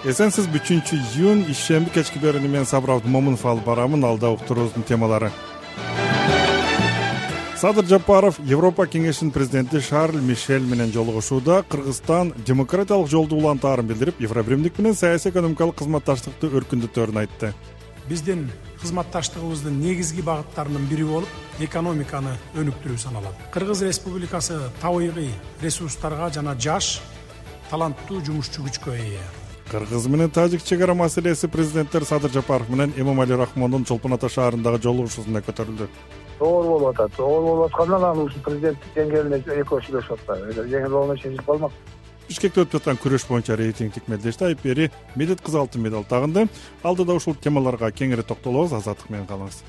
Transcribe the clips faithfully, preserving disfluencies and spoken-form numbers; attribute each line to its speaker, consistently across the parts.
Speaker 1: Эсенсиз үчүнчү июнь ишемби кечки берини мен Сабыр Абдымомунов алып барамын. Алда уктуруубуздун темалары. Садыр Жапаров Европа кеңешинин президенти Шарль Мишель менен жолугушууда Кыргызстан демократиялык жолду улантаарын билдирип, Евробиримдик менен саясий экономикалык кызматташтыкты өркүндөтөөрүн айтты.
Speaker 2: Биздин кызматташтыгыбыздын негизги багыттарынын бири болуп, экономиканы өнүктүрүү саналат. Кыргыз Республикасы табигый ресурстарга жана жаш, таланттуу жумушчу күчкө ээ.
Speaker 1: Кыргыз менен тажик чегара маселеси президенттер Садыр Жапаров менен Эмомали Рахмондун Чолпон Ата шаарындагы жолугушуусунда көтөрүлдү.
Speaker 3: Оор болуп атат. Оор болуп аткандан анан ушул президенттик деңгээлинде экөө сүйлөшүп атат. Жеңил болгону чечилип калмак.
Speaker 1: Бишкекте өтүп жаткан күрөш боюнча рейтингдик медеште Айпери Медет кызы алтын медаль тагынды. Алдыда ушул темаларга кеңири токтолобуз. Азаттык менен калыңыз.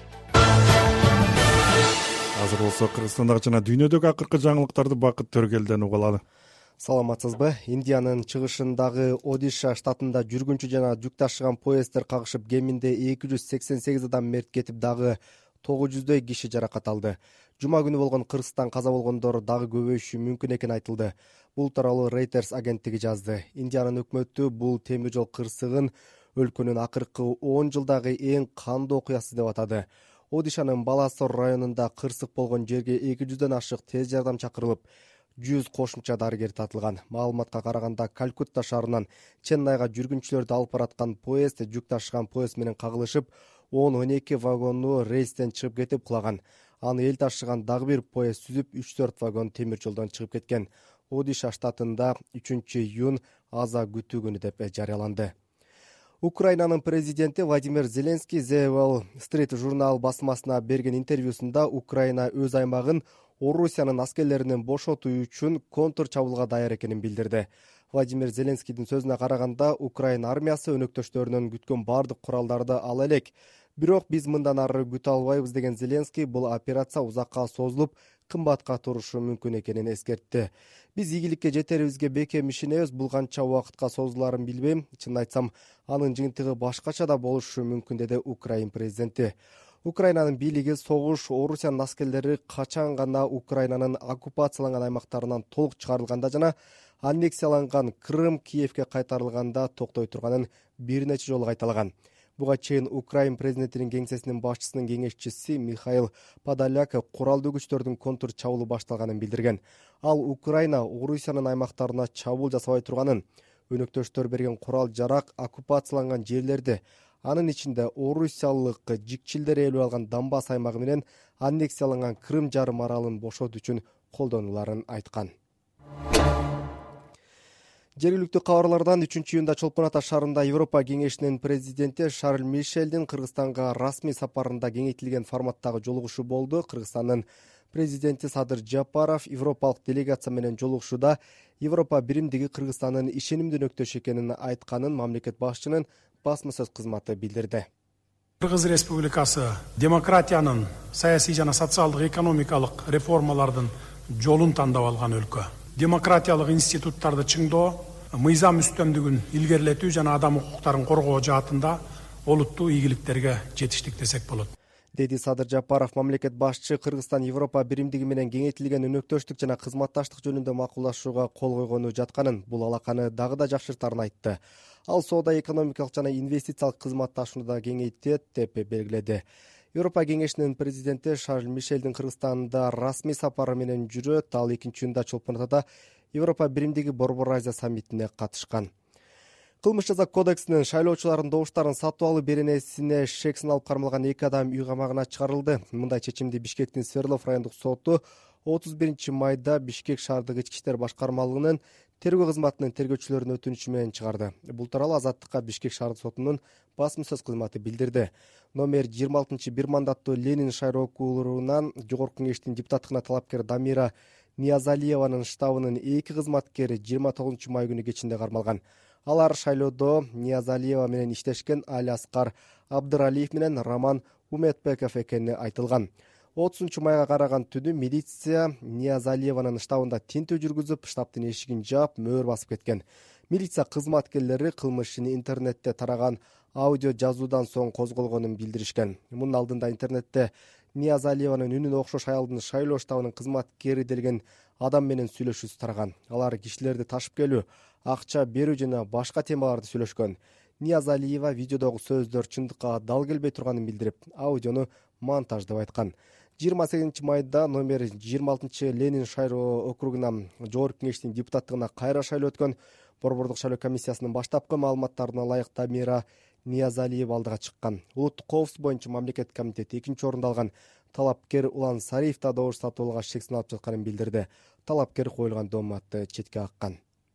Speaker 1: Азыр болсо Кыргызстандагы жана дүйнөдөгү акыркы жаңылыктарды Бакыт Төргелден уга алалы.
Speaker 4: Саламатсызбы? Индиянын чыгышындагы Одиша штатында жүргүнчү жана жүк ташыган поезддер кагышып, кеминде эки жүз сексен сегиз адам мерт кетип, дагы тогуз жүздөй киши жаракат алды. Жума күнү болгон кыргызстан каза болгондор дагы көбөйүшү мүмкүн экени айтылды. Бул тууралуу Reuters агенттиги жазды. Индиянын өкмөтү бул темир жол кырсыгын өлкөнүн акыркы он жылдагы эң кандуу окуясы деп атады. Одишанын Баласор районунда кырсык болгон жерге эки жүздөн ашык тез жардам чакырылып, жүз кошумча дарыгер татылган. Маалыматка караганда, Калькутта шаарынан Ченнайга жүргүнчүлөрдү алып бараткан поезд жүк ташыган поезд менен кагылышып, он он эки вагону рельстен чыгып кетип кулаган. Аны эл ташыган дагы бир поезд сүзүп, үч төрт вагон темир жолдон чыгып кеткен. Одиша штатында үчүнчү июнь аза күтүү күнү деп жарыяланды. Украинанын президенти Владимир Зеленский The Wall Street журнал басмасына берген интервьюсунда Украина өз аймагын Орусиянын аскерлеринен бошотуу үчүн контр чабуулга даяр экенин билдирди. Владимир Зеленскийдин сөзүнө караганда, Украина армиясы өнөктөштөрүнөн күткөн бардык куралдарды ала элек. Бирок биз мындан ары күтө албайбыз деген Зеленский бул операция узакка созулуп, кымбатка турушу мүмкүн экенин эскертти. Биз ийгиликке жетерибизге бекем ишенебиз, бул канча убакытка созулаарын билбейм. Чын айтсам, анын жыйынтыгы башкача да болушу мүмкүн, деди Украин президенти. Украинанын бийлиги согуш Орусиянын аскерлери качан гана Украинанын оккупацияланган аймактарынан толук чыгарылганда жана аннексияланган Крым Киевке кайтарылганда токтой турганын бир нече жолу кайталаган. Буга чейин Украин президентинин кеңсесинин башчысынын кеңешчиси Михаил Подоляк куралдуу күчтөрдүн контр чабуулу башталганын билдирген. Ал Украина Орусиянын аймактарына чабуул жасабай турганын, өнөктөштөр берген курал жарак оккупацияланган жерлерди, анын ичинде орусиялык жикчилдер ээлеп алган Донбасс аймагы менен аннексияланган Крым жарым аралын бошотуу үчүн колдонуларын айткан. Жергиликтүү кабарлардан үчүнчү июнда Чолпон Ата шаарында Европа кеңешинин президенти Шарль Мишельдин Кыргызстанга расмий сапарында кеңейтилген форматтагы жолугушуу болду. Кыргызстандын президенти Садыр Жапаров европалык делегация менен жолугушууда Европа биримдиги Кыргызстандын ишенимдүү өнөктөшү экенин айтканын мамлекет башчынын басма сөз кызматы билдирди.
Speaker 2: Кыргыз Республикасы демократиянын саясий жана социалдык экономикалык реформалардын жолун тандап алган өлкө. Демократиялык институттарды чыңдоо, мыйзам үстөмдүгүн илгерилетүү жана адам укуктарын коргоо жаатында олуттуу ийгиликтерге жетиштик десек болот,
Speaker 4: деди Садыр Жапаров. Мамлекет башчы Кыргызстан Европа биримдиги менен кеңейтилген өнөктөштүк жана кызматташтык жөнүндө макулдашууга кол койгону жатканын, бул алаканы дагы да жакшыртаарын айтты. Ал соода экономикалык жана инвестициялык кызматташууну да кеңейтет деп белгиледи. Европа кеңешинин президенти Шарль Мишельдин Кыргызстанда расмий сапары менен жүрөт. Ал экинчи июнда Чолпон Атада Европа биримдиги Борбор Азия саммитине катышкан. Кылмыш жаза кодексинин шайлоочулардын добуштарын сатып алуу беренесине шек салып кармалган эки адам үй камагына чыгарылды. Мындай чечимди Бишкектин Свердлов райондук соту отуз биринчи майда Бишкек шаардык ички иштер башкармалыгынын тергөө кызматынын тергөөчүлөрүнүн өтүнүчү менен чыгарды. Бул тууралуу Азаттыкка Бишкек шаардык сотунун басма сөз кызматы билдирди. Номер жыйырма алтынчы бир мандаттуу Ленин шайроо окуурунан жогорку кеңештин депутаттыгына талапкер Дамира Ниязалиеванын штабынын эки кызматкери жыйырма тогузунчу май күнү кечинде кармалган. Алар шайлоодо Ниязалиева менен иштешкен Али Аскар Абдыралиев менен Роман Уметбеков экени айтылган. отузунчу майга караган түнү милиция Ниязалиеванын штабында тинтүү жүргүзүп, штабтын эшигин жаап, мөөр басып кеткен. Милиция кызматкерлери кылмыштын интернетте тараган аудио жазуудан соң козголгонун билдиришкен. Мунун алдында интернетте Ниязалиеванын үнүнө окшош аялдын шайлоо штабынын кызматкери делген адам менен сүйлөшүүсү тараган. Алар кишилерди ташып келүү, акча берүү жана башка темаларды сүйлөшкөн. Ниязалиева видеодогу сөздөр чындыкка дал келбей турганын билдирип, аудиону монтаждап айткан. жыйырма сегизинчи майда номер жыйырма алтынчы Ленин шайлоо округуна жогорку кеңештин депутаттыгына кайра шайлоо өткөн. Борбордук шайлоо комиссиясынын баштапкы маалыматтарына ылайык Тамира Ниязалиева алдыга чыккан. Улуттук коопсуздук боюнча мамлекеттик комитет экинчи орунду алган. Талапкер Улан Сариев да добуш сатып алууга шек сыналып жатканын билдирди. Талапкер коюлган дооматты четке каккан.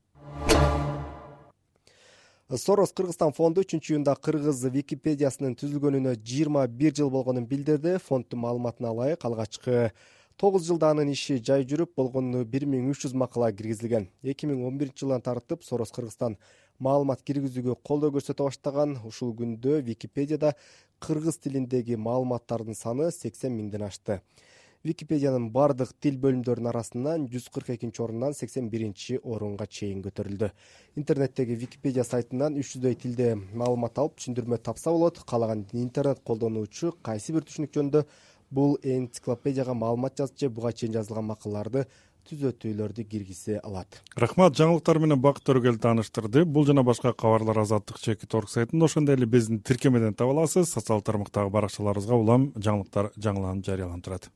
Speaker 4: Сорос Кыргызстан фонду үчүнчү июнда кыргыз Википедиясынын түзүлгөнүнө жыйырма бир жыл болгонун билдирди. Фонддун маалыматына ылайык алгачкы тогуз жылда анын иши жай жүрүп, болгону бир миң үч жүз макала киргизилген. эки миң он биринчи жылдан тартып Сорос Кыргызстан маалымат киргизүүгө колдоо көрсөтө баштаган. Ушул күндө Википедияда кыргыз тилиндеги маалыматтардын саны сексен миңден ашты. Википедиянын бардык тил бөлүмдөрүнүн арасынан жүз кырк экинчи орундан сексен биринчи орунга чейин көтөрүлдү. Интернеттеги Википедия сайтынан үч жүздөй тилде маалымат алып, түшүндүрмө тапса болот. Каалаган интернет колдонуучу кайсы бир түшүнүк жөнүндө бул энциклопедияга маалымат жазып же буга чейин жазылган макалаларды түзөтүүлөрдү киргизе алат.
Speaker 1: Рахмат, жаңылыктар менен Бакыт Төрөгел тааныштырды. Бул жана башка кабарлар Азаттык чекит орг сайтында, ошондой эле биздин тиркемеден таба аласыз. Социалдык тармактагы баракчаларыбызга улам жаңылыктар жаңыланып жарыяланып турат.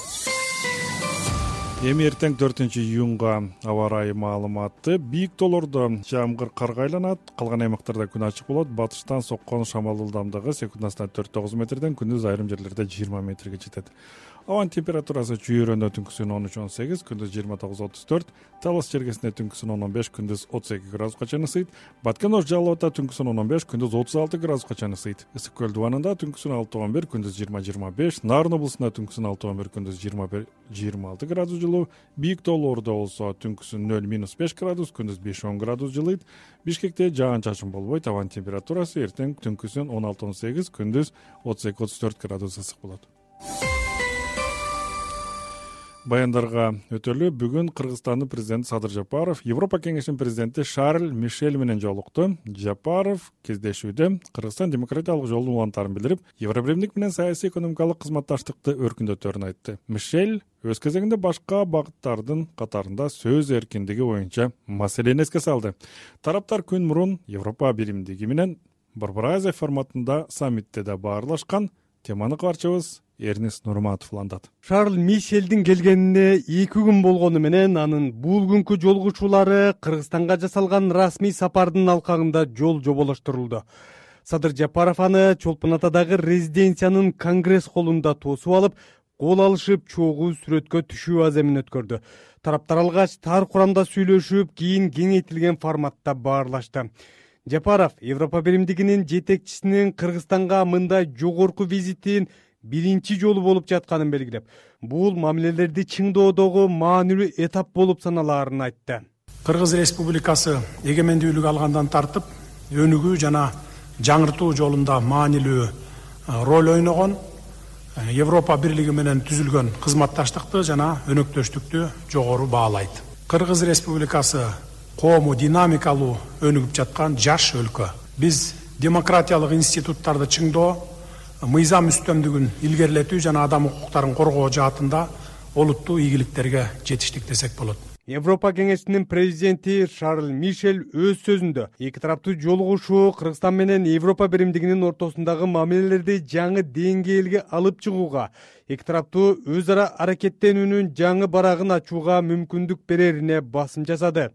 Speaker 1: Эми эртең төртүнчү июнга аба ырайы маалыматы. Бийик тоолордо жамгыр карга айланат, калган аймактарда күн ачык болот. Батыштан соккон шамал ылдамдыгы секундасына төрт тогуз метрден, күндүз айрым жерлерде жыйырма метрге жетет. Абанын температурасы чүйөрөндө түнкүсүн он үч он сегиз, күндүз жыйырма тогуз отуз төрт, Талас жергесинде түнкүсүн он он беш, күндүз отуз эки градуска чейин ысыйт. Баткен Ош Жалал Абадда түнкүсүн он он беш, күндүз отуз алты градуска чейин ысыйт. Ысык көл дубанында түнкүсүн алты он бир, күндүз жыйырма жыйырма беш, Нарын облусунда түнкүсүн алты он бир, күндүз жыйырма бир жыйырма алты градус жылуу. Бийик тоолордо болсо түнкүсүн нөл минус беш градус, күндүз беш он градус жылыйт. Бишкекте жаан-чачын болбойт. Абанын температурасы эртең түнкүсүн он алты он сегиз, күндүз отуз эки отуз төрт градус ысык болот. Баяндарга өтөлү бүгүн Кыргызстандын президенти Садыр Жапаров Европа кеңешинин президенти Шарль Мишель менен жолукту. Жапаров кездешүүдө Кыргызстан демократиялык жолдун улантарын билдирип, Евробиримдик менен саясий экономикалык кызматташтыкты өркүндөтөөрүн айтты. Мишель өз кезегинде башка багыттардын катарында сөз эркиндиги боюнча маселени эске салды. Тараптар күн мурун Европа биримдиги менен Борбор Азия форматында саммитте да баарлашкан. Теманы кабарчыбыз Эрнест Нурматов улантат.
Speaker 5: Шарль Мишелдин келгенине эки күн болгону менен анын бул күнкү жолугушуулары Кыргызстанга жасалган расмий сапардын алкагында жол жоболоштурулду. Садыр Жапаров аны Чолпон Атадагы резиденциянын Конгресс холлунда тосуп алып, кол алышып чогуу сүрөткө түшүү аземин өткөрдү. Тараптар алгач тар курамда сүйлөшүп, кийин кеңейтилген форматта баарлашты. Жапаров Европа биримдигинин жетекчисинин Кыргызстанга мындай жогорку визитин биринчи жолу болуп жатканын белгилеп, бул мамилелерди чыңдоодогу маанилүү этап болуп саналаарын айтты.
Speaker 2: Кыргыз Республикасы эгемендүүлүк алгандан тартып, өнүгүү жана жаңыртуу жолунда маанилүү роль ойногон, Европа бирлиги менен түзүлгөн кызматташтыкты жана өнөктөштүктү жогору баалайт. Кыргыз Республикасы коому динамикалуу өнүгүп жаткан жаш өлкө. Биз демократиялык институттарды чыңдоо, мыйзам үстөмдүгүн илгерилетүү жана адам укуктарын коргоо жаатында олуттуу ийгиликтерге жетиштик десек болот.
Speaker 5: Европа кеңешинин президенти Шарль Мишель өз сөзүндө эки тараптуу жолугушуу Кыргызстан менен Европа биримдигинин ортосундагы мамилелерди жаңы деңгээлге алып чыгууга, эки тараптуу өз ара аракеттенүүнүн жаңы барагын ачууга мүмкүндүк берерине басым жасады.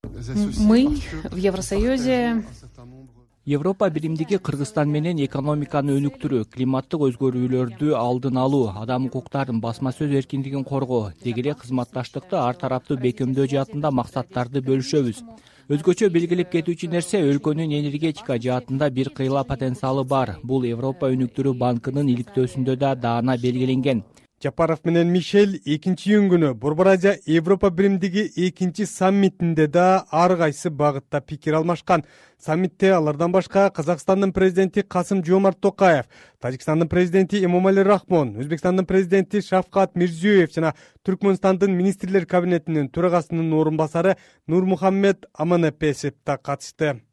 Speaker 6: Мы в Евросоюзе
Speaker 7: Европа биримдиги Кыргызстан менен экономиканы өнүктүрүү, климаттык өзгөрүүлөрдү алдын алуу, адам укуктарын, басма сөз эркиндигин коргоо, деги эле кызматташтыкты ар тараптуу бекемдөө жаатында максаттарды бөлүшөбүз. Өзгөчө белгилеп кетүүчү нерсе өлкөнүн энергетика жаатында бир кыйла потенциалы бар. Бул Европа өнүктүрүү банкынын иликтөөсүндө да даана белгиленген.
Speaker 5: Жапаров менен Мишель экинчи июнь күнү Борбор Азия Европа биримдиги экинчи саммитинде да ар кайсы багытта пикир алмашкан. Саммитте алардан башка Казакстандын президенти Касым-Жомарт Токаев, Тажикстандын президенти Эмомали Рахмон, Өзбекстандын президенти Шавкат Мирзиёев жана Түркмөнстандын министрлер кабинетинин төрагасынын орун басары Нурмухаммед Аманепесов да катышты.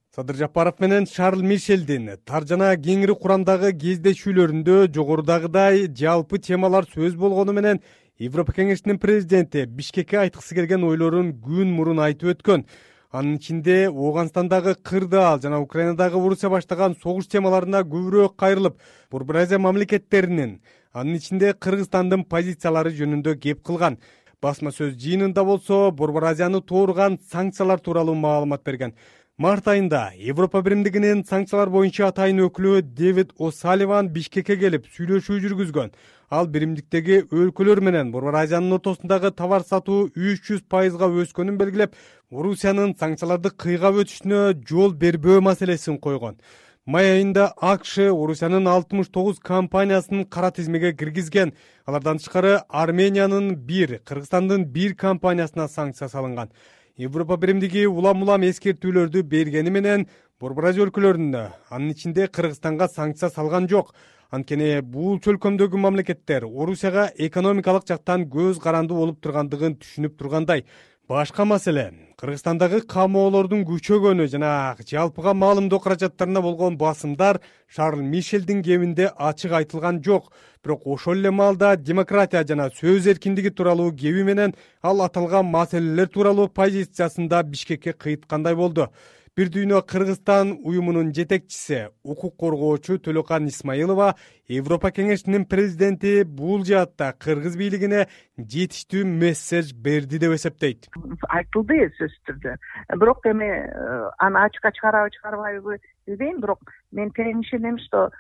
Speaker 5: Садыр Жапаров менен Шарль Мишелдин тар жана кеңири курамдагы кездешүүлөрүндө жогорудагыдай жалпы темалар сөз болгону менен Европа кеңешинин президенти Бишкекке айткысы келген ойлорун күн мурун айтып өткөн. Анын ичинде Ооганстандагы кырдаал жана Украинадагы Орусия баштаган согуш темаларына көбүрөөк кайрылып, Борбор Азия мамлекеттеринин, анын ичинде Кыргызстандын позициялары жөнүндө кеп кылган. Басма сөз жыйынында болсо Борбор Азияны тоорган санкциялар тууралуу маалымат берген. Март айында Европа биримдигинин санкциялар боюнча атайын өкүлү Дэвид О'Салливан Бишкекке келип сүйлөшүү жүргүзгөн. Ал биримдиктеги өлкөлөр менен Борбор Азиянын ортосундагы товар сатуу үч жүз пайызга өскөнүн белгилеп, Орусиянын санкцияларды кыйгап өтүшүнө жол бербөө маселесин койгон. Май айында АКШ Орусиянын алтымыш тогуз компаниясын кара тизмеге киргизген. Алардан тышкары Армениянын бир, Кыргызстандын бир компаниясына санкция салынган. Европа биримдиги улам-улам эскертүүлөрдү бергени менен Борбор Азия өлкөлөрүнө, анын ичинде Кыргызстанга санкция салган жок. Анткени бул чөлкөмдөгү мамлекеттер Орусияга экономикалык жактан көз каранды болуп тургандыгын түшүнүп тургандай. Башка маселе Кыргызстандагы камоолордун күчөгөнү жана жалпыга маалымдоо каражаттарына болгон басымдар Шарль Мишелдин кебинде ачык айтылган жок. Бирок ошол эле маалда демократия жана сөз эркиндиги тууралуу кеби менен ал аталган маселелер тууралуу позициясында Бишкекке кыйткандай болду. Бир дүйнө Кыргызстан уюмунун жетекчиси, укук коргоочу Төлөкан Исмаилова Европа кеңешинин президенти бул жаатта Кыргыз бийлигине жетиштүү месседж берди деп эсептейт.
Speaker 8: Айтылды сөзсүз түрдө. Бирок эми аны ачыкка чыгарабы чыгарбайбы билбейм, бирок мен терең ишенем, что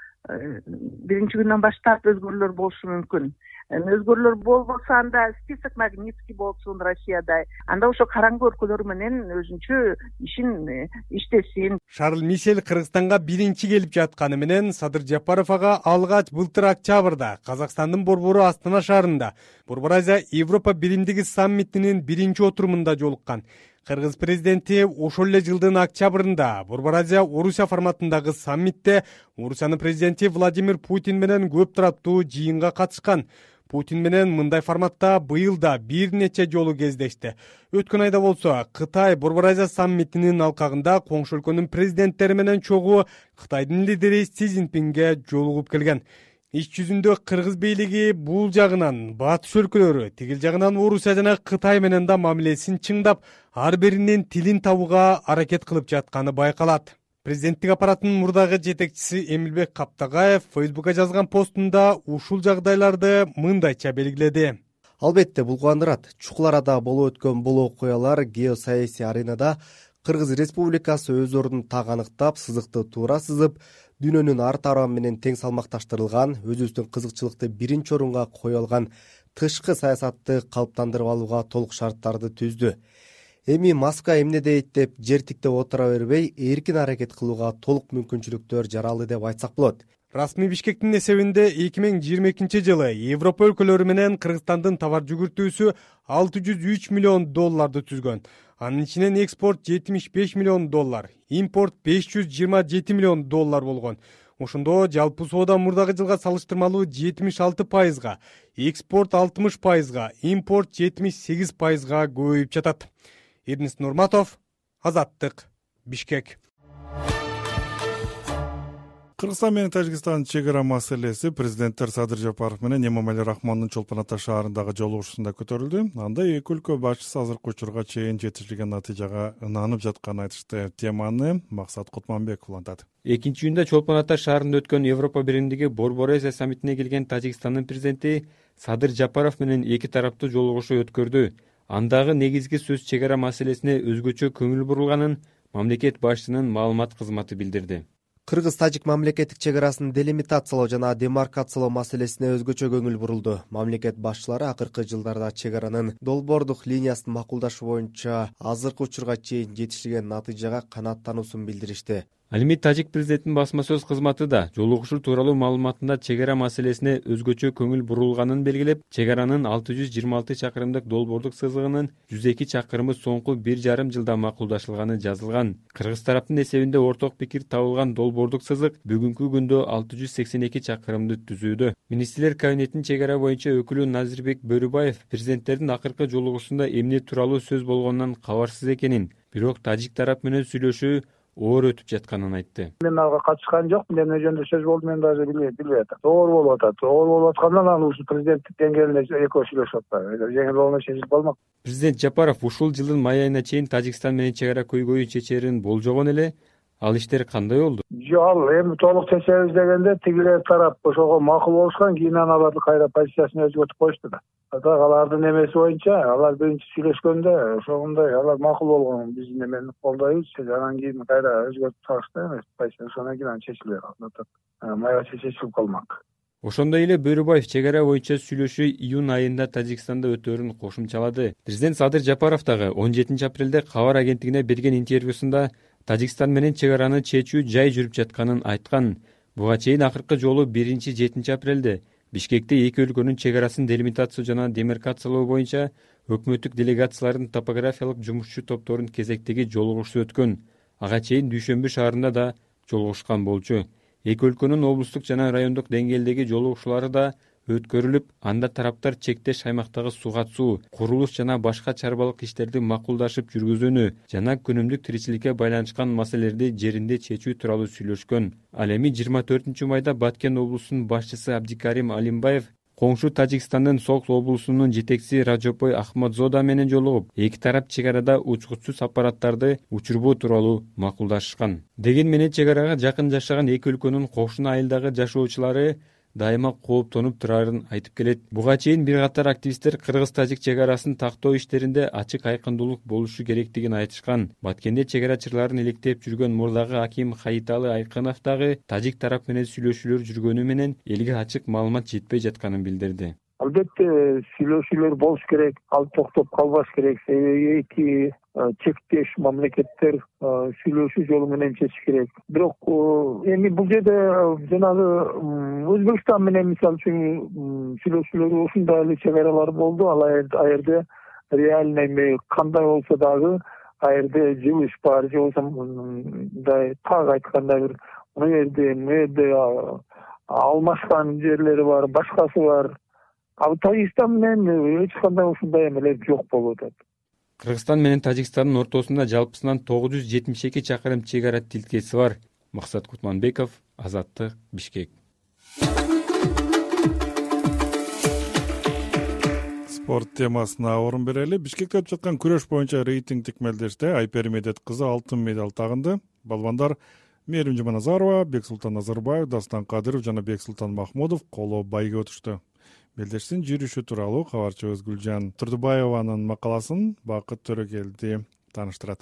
Speaker 8: биринчи күндөн баштап өзгөрүүлөр болушу мүмкүн. Өзгөрүүлөр болбосо анда список Магнитский болсун Россияда. Анда ошо караңгы өлкөлөр менен өзүнчө ишин иштесин.
Speaker 5: Шарль Мишель Кыргызстанга биринчи келип жатканы менен Садыр Жапаров ага алгач былтыр октябрда Казакстандын борбору Астана шаарында Борбор Азия Европа биримдиги саммитинин биринчи отурумунда жолуккан. Кыргыз президенти ошол эле жылдын октябрында Борбор Азия Орусия форматындагы саммитте Орусиянын президенти Владимир Путин менен көп тараптуу жыйынга катышкан. Путин менен мындай форматта быйыл да бир нече жолу кездешти. Өткөн айда болсо Кытай Борбор Азия саммитинин алкагында коңшу өлкөнүн президенттери менен чогуу Кытайдын лидери Си Цзиньпинге жолугуп келген. Иш жүзүндө Кыргыз бийлиги бул жагынан батыш өлкөлөрү, тигил жагынан Орусия жана Кытай менен да мамилесин чыңдап, ар биринин тилин табууга аракет кылып жатканы байкалат. Президенттик аппараттын мурдагы жетекчиси Эмилбек Каптагаев Фейсбукка жазган постунда ушул жагдайларды мындайча белгиледи.
Speaker 4: Албетте бул кубандырат. Чукул арада болуп өткөн бул окуялар геосаясий аренада Кыргыз Республикасы өз ордун так аныктап, сызыкты туура сызып, дүйнөнүн ар тарабы менен тең салмакташтырылган, өзүбүздүн кызыкчылыкты биринчи орунга кое алган тышкы саясатты калыптандырып алууга толук шарттарды түздү. Эми Москва эмне дейт деп жер тиктеп отура бербей, эркин аракет кылууга толук мүмкүнчүлүктөр жаралды деп айтсак болот.
Speaker 5: Расмий Бишкектин эсебинде эки миң жыйырма экинчи жылы Европа өлкөлөрү менен Кыргызстандын товар жүгүртүүсү алты жүз үч миллион долларды түзгөн. Анын ичинен экспорт жетимиш беш миллион доллар, импорт беш жүз жыйырма жети миллион доллар болгон. Ошондо жалпы соода мурдагы жылга салыштырмалуу жетимиш алты пайызга, экспорт алтымыш пайызга, импорт жетимиш сегиз пайызга көбөйүп жатат. Эрнест Нурматов, Азаттык, Бишкек.
Speaker 1: Кыргызстан менен Тажикстандын чек ара маселеси президенттер Садыр Жапаров менен Эмомали Рахмондун Чолпон Ата шаарындагы жолугушуусунда көтөрүлдү. Анда эки өлкө башчысы азыркы учурга чейин жетишилген натыйжага ынанып жатканын айтышты. Теманы Максат Кутманбеков улантат.
Speaker 9: Экинчи июнда Чолпон Ата шаарында өткөн Европа биримдиги Борбор Азия саммитине келген Тажикстандын президенти Садыр Жапаров менен эки тараптуу жолугушуу өткөрдү. Андагы негизги сөз чек ара маселесине өзгөчө көңүл бурулганын мамлекет башчысынын маалымат кызматы билдирди.
Speaker 4: Кыргыз-Тажик мамлекеттик чек арасын делимитациялоо жана демаркациялоо маселесине өзгөчө көңүл бурулду. Мамлекет башчылары акыркы жылдарда чек аранын долбоордук линиясын макулдашы боюнча азыркы учурга чейин жетишилген натыйжага канааттануусун билдиришти.
Speaker 9: Ал эми Тажик президентинин басма сөз кызматы да жолугушуу тууралуу маалыматында чек ара маселесине өзгөчө көңүл бурулганын белгилеп, чек аранын алты жүз жыйырма алты чакырымдык долбоордук сызыгынын жүз эки чакырымы соңку бир жарым жылда макулдашылганы жазылган. Кыргыз тараптын эсебинде орток пикир табылган долбоордук сызык бүгүнкү күндө алты жүз сексен эки чакырымды түзүүдө. Министрлер кабинетинин чек ара боюнча өкүлү Назирбек Бөрүбаев президенттердин акыркы жолугушуусунда эмне тууралуу сөз болгонунан кабарсыз экенин, бирок Тажик тарап менен сүйлөшүү оор өтүп жатканын айтты.
Speaker 3: Мен ага катышкан жокмун, эмне жөнүндө сөз болду мен даже билбей атам. Оор болуп атат. Оор болуп аткандан анан ушул президенттик деңгээлинде экөө сүйлөшүп атпайбы. Жеңил болмой чечилип калмак.
Speaker 9: Президент Жапаров ушул жылдын май айына чейин Тажикстан менен чек ара көйгөйүн чечерин болжогон эле. Ал иштер кандай болду?
Speaker 3: Ал эми толук чечебиз дегенде тигилер тарап ошого макул болушкан, кийин анан алар кайра позициясын өзгөртүп коюшту да. Так алардын эмеси боюнча алар биринчи сүйлөшкөндө ошондой алар макул болгон, биз немени колдойбуз, анан кийин кайра өзгөртүп салышты эмес позиция, ошондон кийин анан чечилип калды. Майга чечилип калмак.
Speaker 9: Ошондой эле Бөрүбаев чек ара боюнча сүйлөшүү июнь айында Тажикстанда өтөөрүн кошумчалады. Президент Садыр Жапаров дагы он жетинчи апрелде кабар агенттигине берген интервьюсунда Тажикстан менен чек араны чечүү жай жүрүп жатканын айткан. Буга чейин акыркы жолу биринчи жетинчи апрелде Бишкекте эки өлкөнүн чек арасын делимитация жана демаркациялоо боюнча өкмөттүк делегациялардын топографиялык жумушчу топторунун кезектеги жолугушуу өткөн. Ага чейин Дүйшөмбү шаарында да жолугушкан болчу. Эки өлкөнүн облустук жана райондук деңгээлдеги жолугушуулары да өткөрүлүп, анда тараптар чектеш аймактагы сууга суу, курулуш жана башка чарбалык иштерди макулдашып жүргүзүүнү жана күнүмдүк тиричиликке байланышкан маселелерди жеринде чечүү тууралуу сүйлөшкөн. Ал эми жыйырма төртүнчү майда Баткен облусунун башчысы Абдикарим Алимбаев коңшу Тажикстандын Сокс облусунун жетекчиси Раджопой Ахмадзода менен жолугуп, эки тарап чек арада учкучсуз аппараттарды учурбоо тууралуу макулдашкан. Деген менен чек арага жакын жашаган эки өлкөнүн кошуна айылдагы жашоочулары дайыма кооптонуп турарын айтып келет. Буга чейин бир катар активисттер кыргыз-тажик чек арасын тактоо иштеринде ачык айкындуулук болушу керектигин айтышкан. Баткенде чек арачыларын иликтеп жүргөн мурдагы аким Хаиталы Айкынов дагы тажик тарап менен сүйлөшүүлөр жүргөнү менен элге ачык маалымат жетпей жатканын билдирди.
Speaker 3: Албетте сүйлөшүүлөр болуш керек, ал токтоп калбаш керек. Себеби эки чектеш мамлекеттер сүйлөшүү жолу менен чечиш керек. Бирок эми бул жерде жанагы Өзбекстан менен мисалы үчүн сүйлөшүүлөр ушундай эле чек аралар болду. Ал жерде реально эми кандай болсо дагы ал жерде жылыш бар, же болбосо мындай так айтканда бир мына жерде мына жерде алмашкан жерлери бар, башкасы бар. Ал Тажикстан менен эч кандай ушундай эмелер жок болуп атат.
Speaker 9: Кыргызстан менен Тажикстандын ортосунда жалпысынан тогуз жүз жетимиш эки чакырым чек ара тилкеси бар. Максат Кутманбеков, Азаттык, Бишкек.
Speaker 1: Спорт темасына орун берели. Бишкекте өтүп жаткан күрөш боюнча рейтингдик мелдеште Айпери Медет кызы алтын медаль тагынды. Балбандар Мээрим Жуманазарова, Бексултан Назарбаев, Дастан Кадыров жана Бексултан Махмудов коло байга өтүштү. Мелдештин жүрүшү тууралуу кабарчыбыз Гүлжан Турдубаеванын макаласын Бакыт Төрөкелди тааныштырат.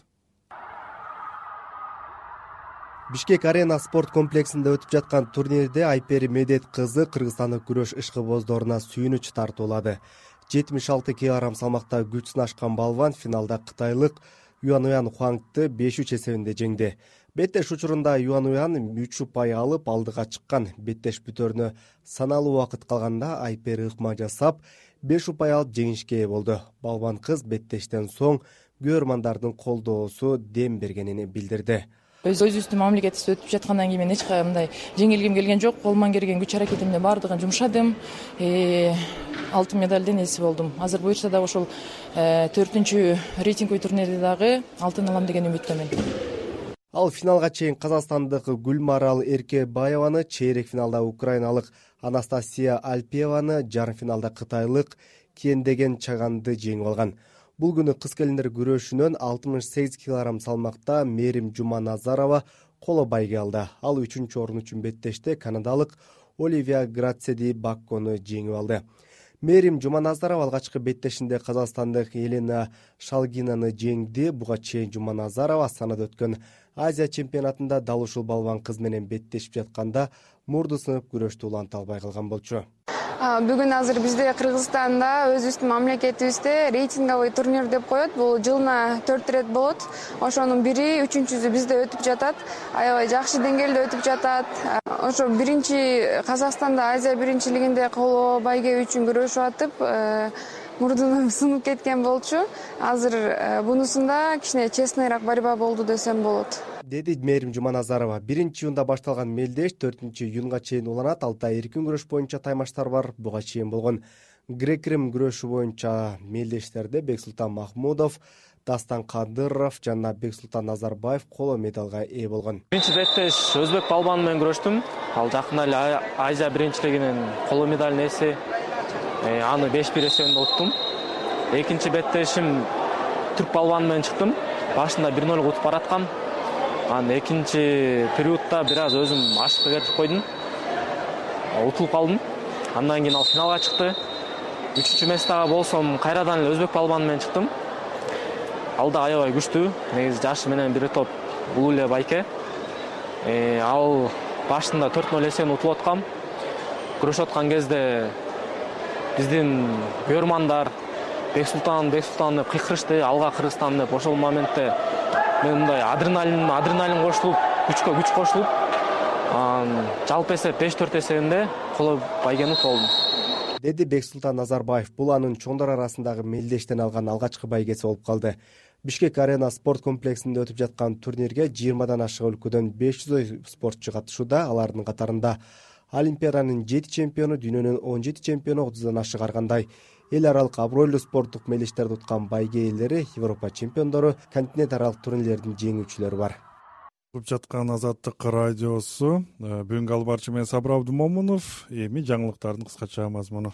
Speaker 4: Бишкек арена спорт комплексинде өтүп жаткан турнирде Айпери Медет кызы кыргызстандык күрөш ишкыбоздоруна сүйүнүч тартуулады. жетимиш алты килограмм салмакта күч сынашкан балван финалда кытайлык Юан Хуангты беш үч эсебинде жеңди. Беттеш учурунда Юан үч упай алып алдыга чыккан. Беттеш бүтөрүнө саналуу убакыт калганда Айпери ыкма жасап, беш упай алып жеңишке ээ болду. Балван кыз беттештен соң көрөрмандардын колдоосу дем бергенин билдирди.
Speaker 6: Өз өзүбүздүн мамлекетибизде өтүп жаткандан кийин мен эч кандай жеңилгим келген жок. Колуман келген күч аракетимди баардыгын жумшадым. Алтын медалдын ээси болдум. Азыр буюрса да ошол төртүнчү рейтинговый турнирде дагы алтын алам деген үмүттөмүн.
Speaker 4: Ал финалга чейин казакстандык Гүлмарал Эркебаеваны, чейрек финалда украиналык Анастасия Альпиеваны, жарым финалда кытайлык Кендеген Чаганды жеңип алган. Бул күнү кыз келиндер күрөшүнөн алтымыш сегиз килограмм салмакта Мээрим Жуманазарова коло байге алды. Ал үчүнчү орун үчүн беттеште канадалык Оливия Грацеди Баккону жеңип алды. Мээрим Жуманазарова алгачкы беттешинде казакстандык Елена Шалгинаны жеңди. Буга чейин Жуманазарова Астанада өткөн Азия чемпионатында дал ушул балван кыз менен беттешип жатканда мурду сынып күрөштү уланта албай калган болчу.
Speaker 10: Бүгүн азыр бизде Кыргызстанда өзүбүздүн мамлекетибизде рейтинговый турнир деп коет. Бул жылына төрт ирет болот. Ошонун бири, үчүнчүсү бизде өтүп жатат. Аябай жакшы деңгээлде өтүп жатат. Ошо биринчи Казакстанда Азия биринчилигинде коло байге үчүн күрөшүп атып, мурдунум сынып кеткен болчу. Азыр бунусунда кичине честныйраак борьба болду десем болот.
Speaker 4: Деди Мээрим Жуманазарова. Биринчи июнда башталган мелдеш төртүнчү июнга чейин уланат. Алтыда эркин күрөш боюнча таймаштар бар. Буга чейин болгон грек-рим күрөшү боюнча мелдештерде Бексултан Махмудов, Дастан Кадыров жана Бексултан Назарбаев коло медалга ээ болгон.
Speaker 11: Биринчи беттеш өзбек балбаны менен күрөштүм. Ал жакында эле Азия биринчилигинин коло медалын ээси. Аны беш бир эсебинде уттум. Экинчи беттешим түрк балбаны менен чыктым. Башында бир ноль утуп бараткам. Анан экинчи периодта бир аз өзүм ашыкка кетип койдум. Утулуп калдым. Андан кийин ал финалга чыкты. Үчүнчү местага болсом кайрадан эле өзбек балбаны менен чыктым. Ал да аябай күчтүү. Негизи жашы менен бир топ улуу эле байке. Ал башында төрт ноль эсебинде утулуп аткам. Күрөшүп аткан кезде биздин көрмандар Бексултан, Бексултан деп кыйкырышты, алга Кыргызстан деп. Ошол моментте мен мындай адреналин, адреналин кошулуп, күчкө күч кошулуп, жалпы эсеп беш төрт эсебинде коло байгени болдум.
Speaker 4: Деди Бексултан Назарбаев. Бул анын чоңдор арасындагы мелдештен алган алгачкы байгеси болуп калды. Бишкек арена спорт комплексинде өтүп жаткан турнирге жыйырмадан ашык өлкөдөн беш жүздөй спортчу катышууда. Алардын катарында Олимпиаданын жети чемпиону, дүйнөнүн он жети чемпиону, отуздан ашык аргандай эл аралык абройлуу спорттук мелдештерди уткан байге ээлери, Европа чемпиондору, континент аралык турнирлердин жеңүүчүлөрү бар.
Speaker 1: Угуп жаткан Азаттык радиосу. Бүгүнкү албарчы мен Сабыр Абдумомунов. Эми жаңылыктардын кыскача мазмуну.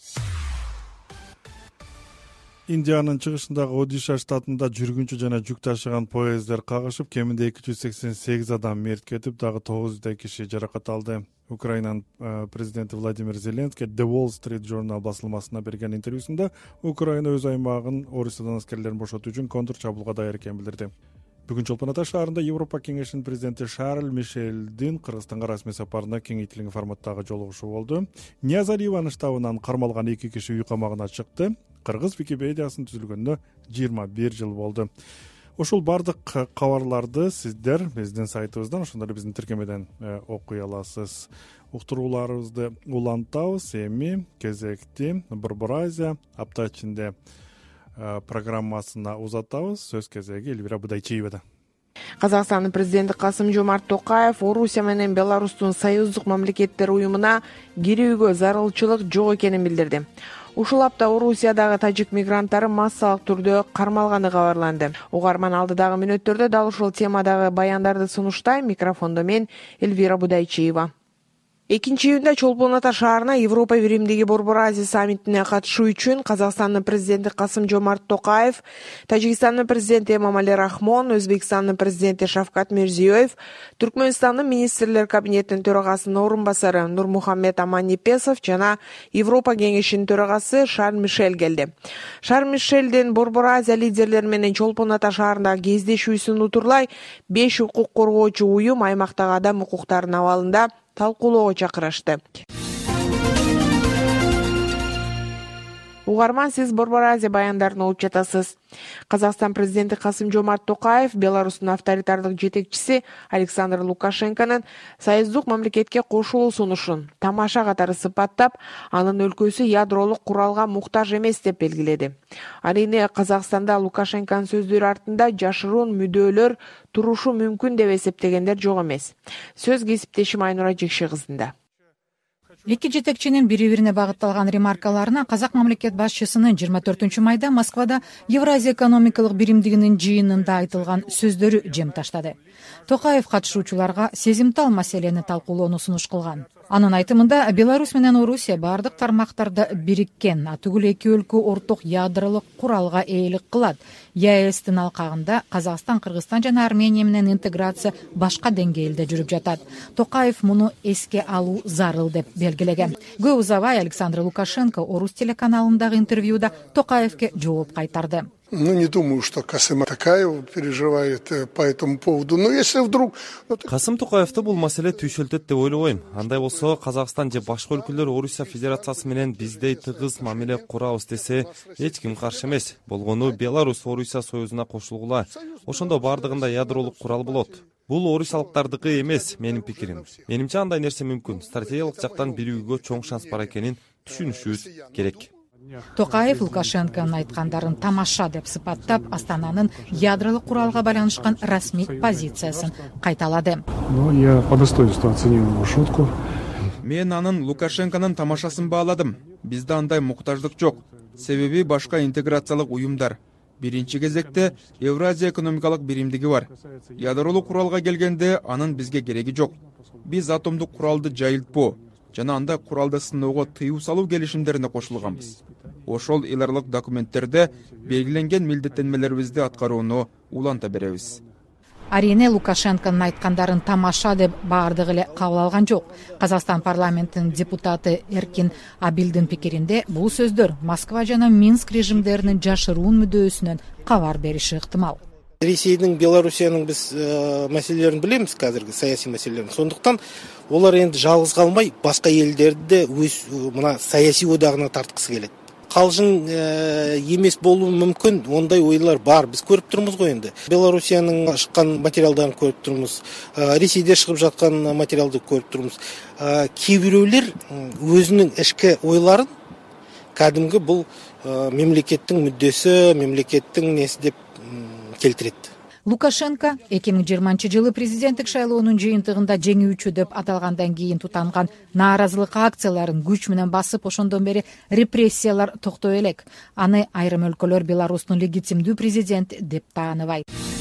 Speaker 1: Индиянын чыгышындагы Одиша штатында жүргүнчү жана жүк ташыган поезддер кагышып, кеминде эки жүз сексен сегиз адам мерт кетип, дагы тогуз жүздөй киши жаракат алды. Украинанын президенти Владимир Зеленский The Wall Street Journal басылмасына берген интервьюсунда Украина өз аймагын Орусиядан аскерлерин бошотуу үчүн контр чабуулга даяр экенин билдирди. Бүгүн Чолпон Ата шаарында Европа кеңешинин президенти Шарль Мишелдин Кыргызстанга расмий сапарына кеңейтилген форматтагы жолугушуу болду. Ниязариеванын штабынан кармалган эки киши үй камагына чыкты. Кыргыз Википедиясын түзүлгөнүнө жыйырма бир жыл болду. Ушул бардык кабарларды сиздер биздин сайтыбыздан, ошондой эле биздин тиркемеден окуй аласыз. Уктурууларыбызды улантабыз. Эми кезекти Борбор Азия апта ичинде программасына узатабыз. Сөз кезеги Эльвира Будайчиевада.
Speaker 12: Казакстандын президенти Касым-Жомарт Токаев Орусия менен Беларустун союздук мамлекеттер уюмуна кирүүгө зарылчылык жок экенин билдирди. Ушул апта Орусиядагы тажик мигранттары массалык түрдө кармалганы кабарланды. Угарман алдыдагы мүнөттөрдө дал ушул темадагы баяндарды сунуштайм. Микрофондо мен Эльвира Будайчиева. экинчи июнда Чолпон Ата шаарына Европа биримдиги Борбор Азия саммитине катышуу үчүн Казакстандын президенти Касым-Жомарт Токаев, Тажикстандын президенти Эмомали Рахмон, Өзбекстандын президенти Шавкат Мирзиёев, Түркмөнстандын министрлер кабинетинин төрагасынын орун басары Нурмухаммед Аманипесов жана Европа кеңешинин төрагасы Шарль Мишель келди. Шарль Мишелдин Борбор Азия лидерлери менен Чолпон Ата шаарындагы кездешүүсүн утурлай беш укук коргоочу уюм аймактагы адам укуктарынын абалында талкуулоого чакырышты. Угарман, сиз Борбор Азия баяндарын угуп жатасыз. Казакстан президенти Касым-Жомарт Токаев Беларустун авторитардык жетекчиси Александр Лукашенконун союздук мамлекетке кошулуу сунушун тамаша катары сыпаттап, анын өлкөсү ядролук куралга муктаж эмес деп белгиледи. Арийне Казакстанда Лукашенконун сөздөрү артында жашыруун мүддөөлөр турушу мүмкүн деп эсептегендер жок эмес. Сөз кесиптешим Айнура Жекши кызында.
Speaker 13: Эки жетекчинин бири-бирине багытталган ремаркаларына казак мамлекет башчысынын жыйырма төртүнчү майда Москвада Евразия экономикалык биримдигинин жыйынында айтылган сөздөрү жем таштады. Токаев катышуучуларга сезимтал маселени талкуулоону сунуш кылган. Анын айтымында Беларусь менен Орусия бардык тармактарда бириккен, атүгүл эки өлкө орток ядролук куралга ээлик кылат. ЕАЭСтин алкагында Казакстан, Кыргызстан жана Армения менен интеграция башка деңгээлде жүрүп жатат. Токаев муну эске алуу зарыл деп белгилеген. Көп узабай Александр Лукашенко Орус телеканалындагы интервьюда Токаевке жооп кайтарды.
Speaker 14: Ну, не думаю, что Касым Токаев переживает по этому поводу. Но если вдруг...
Speaker 15: Касым Токаевди бул маселе түйшөлтөт деп ойлобойм. Андай болсо, Казакстан же башка өлкөлөр Орусия Федерациясы менен биздей тыгыз мамиле курабыз десе, эч ким каршы эмес. Болгону Беларусь Орусия союзуна кошулгула. Ошондо бардыгында ядролук курал болот. Бул орусиялыктардыкы эмес, менин пикирим. Менимче андай нерсе мүмкүн. Стратегиялык жактан бирүүгө чоң шанс бар экенин түшүнүшүбүз керек.
Speaker 13: Токаев Лукашенконун айткандарын тамаша деп сыпаттап, Астананын ядролук куралга байланышкан расмий позициясын кайталады.
Speaker 2: Ну, я по достоинству оценил его шутку.
Speaker 16: Мен анын Лукашенконун тамашасын бааладым. бизде андай муктаждык жок. Себеби башка интеграциялык уюмдар. Биринчи кезекте Евразия экономикалык биримдиги бар. Ядролук куралга келгенде анын бизге кереги жок. Биз атомдук куралды жайылтпоо жана андай куралды сыноого тыюу салуу келишимдерине кошулганбыз. Ошол эл аралык документтерде белгиленген милдеттенмелерибизди аткарууну уланта беребиз.
Speaker 13: Арине Лукашенконун айткандарын тамаша деп баардыгы эле кабыл алган жок. Казакстан парламентинин депутаты Эркин Абилдин пикиринде бул сөздөр Москва жана Минск режимдеринин жашыруун мүдөөсүнөн кабар бериши ыктымал.
Speaker 17: Ресейдин, Белоруссиянын биз маселелерин билебиз, азыркы саясий маселелерин. Сондуктан олар энди жалгыз калмай, башка элдерди өз мына саясий одагына тарткысы келет. Калжың эмес болуу мүмкүн, ондай ойлор бар. Биз көрүп турмуз го энди. Белоруссиянын чыккан материалдарын көрүп турмуз. Ресейде чыгып жаткан материалды көрүп турмуз. Кээ бирөөлөр өзүнүн ички ойлорун кадимги бул мемлекеттин мүддөсү, мемлекеттин неси деп келтирет.
Speaker 13: Лукашенко эки миң жыйырманчы жылы президенттик шайлоонун жыйынтыгында жеңүүчү деп аталгандан кийин тутанган нааразылык акцияларын күч менен басып, ошондон бери репрессиялар токтой элек. Аны айрым өлкөлөр Беларустун легитимдүү президент деп тааныбайт.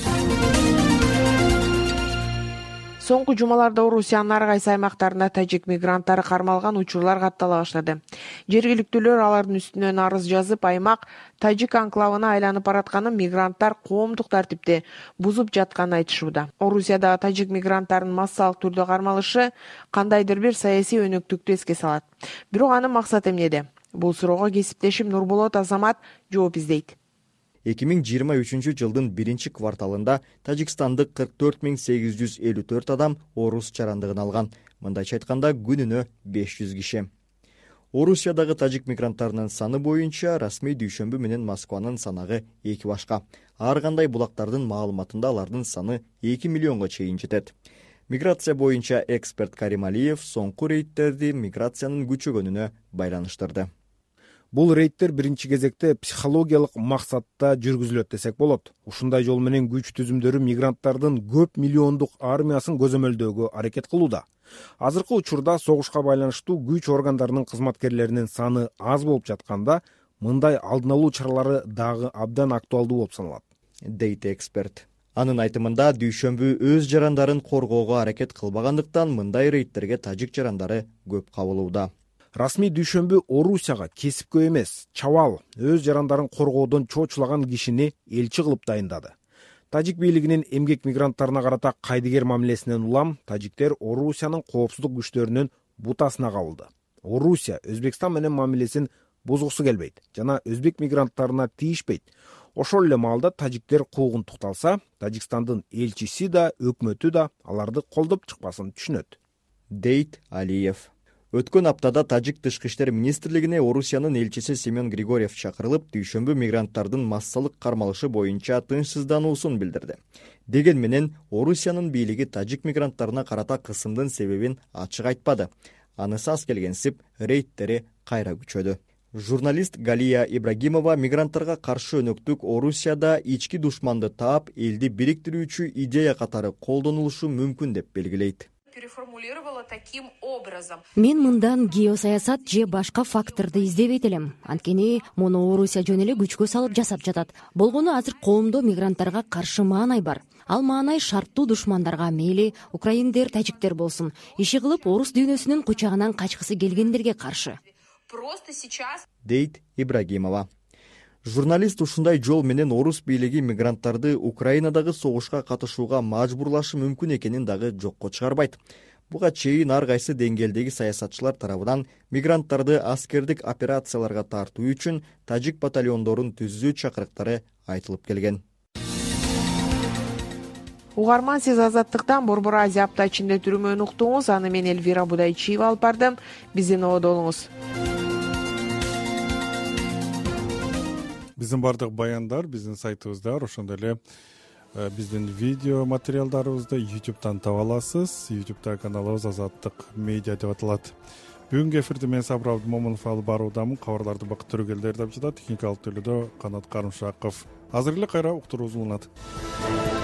Speaker 12: Соңку жумаларда Орусиянын ар кайсы аймактарында тажик мигранттары кармалган учурлар каттала баштады. Жергиликтүүлөр алардын үстүнөн арыз жазып, аймак тажик анклавына айланып баратканын, мигранттар коомдук тартипти бузуп жатканын айтышууда. Орусиядагы тажик мигранттарынын массалык түрдө кармалышы кандайдыр бир саясий өнөктүктү эске салат. Бирок анын максаты эмнеде? Бул суроого кесиптешим Нурболот Азамат жооп издейт.
Speaker 18: эки миң жыйырма үчүнчү жылдын биринчи кварталында Тажикстандык кырк төрт миң сегиз жүз элүү төрт адам орус жарандыгын алган. Мындайча айтканда күнүнө беш жүз киши. Орусиядагы тажик мигранттарынын саны боюнча расмий дүйшөмбү менен Москванын санагы эки башка. Ар кандай булактардын маалыматында алардын саны эки миллионго чейин жетет. Миграция боюнча эксперт Карим Алиев соңку рейдтерди миграциянын күчөгөнүнө байланыштырды.
Speaker 19: Бул рейдтер биринчи кезекте психологиялык максатта жүргүзүлөт десек болот. Ушундай жол менен күч түзүмдөрү мигранттардын көп миллиондук армиясын көзөмөлдөөгө аракет кылууда. Азыркы учурда согушка байланыштуу күч органдарынын кызматкерлеринин саны аз болуп жатканда, мындай алдын алуу чаралары дагы абдан актуалдуу болуп саналат,
Speaker 18: дейт эксперт. Анын айтымында дүйшөмбү өз жарандарын коргоого аракет кылбагандыктан мындай рейдтерге тажик жарандары көп кабылууда.
Speaker 19: Расмий дүйшөмбү Орусияга кесипкө эмес, чабал өз жарандарын коргоодон чочулаган кишини элчи кылып дайындады. Тажик бийлигинин эмгек мигранттарына карата кайдыгер мамилесинен улам тажиктер Орусиянын коопсуздук күчтөрүнүн бутасына кабылды. Орусия Өзбекстан менен мамилесин бузгусу келбейт жана өзбек мигранттарына тийишпейт. Ошол эле маалда тажиктер куугун тукталса, Тажикстандын элчиси да, өкмөтү да аларды колдоп чыкпасын түшүнөт,
Speaker 18: дейт Алиев. Өткөн аптада Тажик тышкы иштер министрлигине Орусиянын элчиси Семен Григорьев чакырылып, дүйшөмбү мигранттардын массалык кармалышы боюнча тынчсыздануусун билдирди. Деген менен Орусиянын бийлиги тажик мигранттарына карата кысымдын себебин ачык айтпады. Анысы аз келгенсип, рейдтери кайра күчөдү. Журналист Галия Ибрагимова мигранттарга каршы өнөктүк Орусияда ички душманды таап, элди бириктирүүчү идея катары колдонулушу мүмкүн деп белгилейт.
Speaker 20: Мен мындан геосаясат же башка факторду издебейт элем. Анткени муну Орусия жөн эле күчкө салып жасап жатат. Болгону азыр коомдо мигранттарга каршы маанай бар. Ал маанай шарттуу душмандарга, мейли украиндер, тажиктер болсун, иши кылып орус дүйнөсүнүн кучагынан качкысы келгендерге каршы,
Speaker 18: дейт Ибрагимова. Журналист ушундай жол менен орус бийлиги мигранттарды Украинадагы согушка катышууга мажбурлашы мүмкүн экенин дагы жокко чыгарбайт. Буга чейин ар кайсы деңгээлдеги саясатчылар тарабынан мигранттарды аскердик операцияларга тартуу үчүн тажик батальондорун түзүү чакырыктары айтылып келген.
Speaker 12: Угарман, сиз Азаттыктан Борбор Азия апта ичинде түрмөнү уктуңуз. Аны мен Элвира Будайчиева алып бардым. Биздин ободо болуңуз.
Speaker 1: Биздин бардык баяндар биздин сайтыбызда, ошондой эле биздин видео материалдарыбызды ютубтан таба аласыз. ютубта каналыбыз Азаттык медиа деп аталат. Бүгүнкү эфирди мен Сабыр Абдымомунов алып баруудамын. Кабарларды Бакыт Төрөгелдиев жазат, техникалык төлөдө Канат Карымшаков. Азыр эле кайра уктуруубуз уланат.